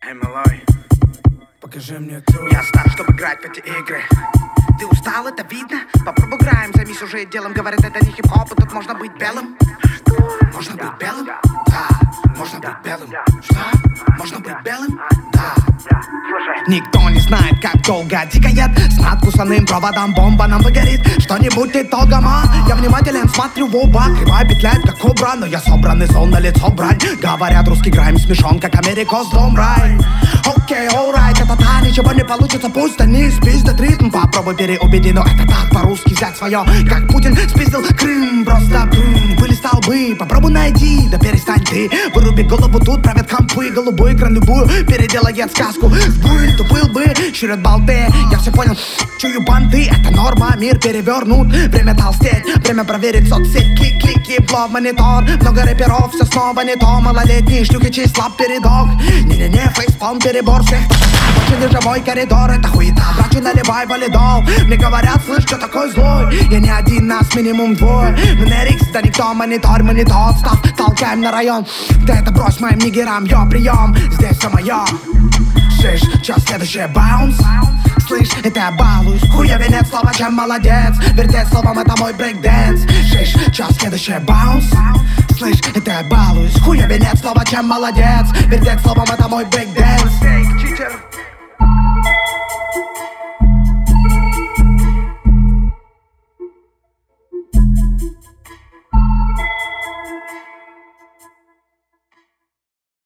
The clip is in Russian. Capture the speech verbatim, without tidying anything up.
Эй, малой, покажи мне то. я стар, чтобы играть в эти игры. Ты устал, это видно? Попробуй граем, займись уже делом. Говорят, это не хип-хоп, и тут можно быть белым. Можно быть белым? Да. Можно быть белым? Что? Можно быть белым? Да. Никто не знает, как долго тикает с надкусанным проводом бомба нам выгорит. Что-нибудь итогом, а? Я внимателен, смотрю в оба. Кривая петляет, как кобра, но я собранный, сон на лицо брать. Говорят, русский грайм смешон, как Америкос, дом рай. Окей, alright, это та, ничего не получится, пусть они спиздят ритм. Попробуй переубеди, но это так, по-русски взять свое. Как Путин спиздил Крым, просто брым. Были столбы, попробуй найди, да перестань ты. Выруби голову, тут правят компы. Голубой экран любую переделает сказку. Был, то был бы, щурят болты. Я все понял, чую банты. Это норма, мир перевернут. Время толстеть, время проверить соцсеть. Клик-клики, блог, монитор. Много рэперов, все снова не то. Малолетние шлюхи, чей слаб передок. Не-не-не, фейспалм, перебор всех. Очень живой коридор, это хуета. Врачу наливай валидол. Мне говорят, слышь, что такой злой. Я не один, нас минимум двое. Мы на рикс, да никто, монитор, мы не тот. Став, толкаем на район. Да это брось моим нигерам, йо, прием. Здесь все мое. Шиш, чё следующее, баунс? Слышь, это я балуюсь. Хуя венец, слово, чем молодец. Вертеть словом, это мой брейк-дэнс. Шиш, чё следующее, баунс? Слышь, это я балуюсь. Хуя венец, слово, чем молодец. Вертеть словом, это мой брейк-дэнс.